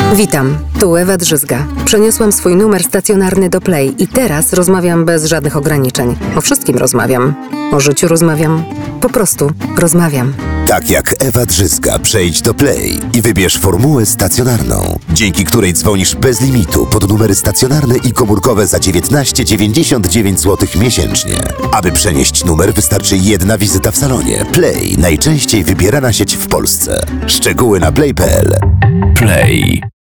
Witam, tu Ewa Drzyzga. Przeniosłam swój numer stacjonarny do Play i teraz rozmawiam bez żadnych ograniczeń. O wszystkim rozmawiam. O życiu rozmawiam. Po prostu rozmawiam. Tak jak Ewa Drzyzga, przejdź do Play i wybierz formułę stacjonarną, dzięki której dzwonisz bez limitu pod numery stacjonarne i komórkowe za 19,99 zł miesięcznie. Aby przenieść numer, wystarczy jedna wizyta w salonie. Play, najczęściej wybierana sieć w Polsce. Szczegóły na play.pl. Play.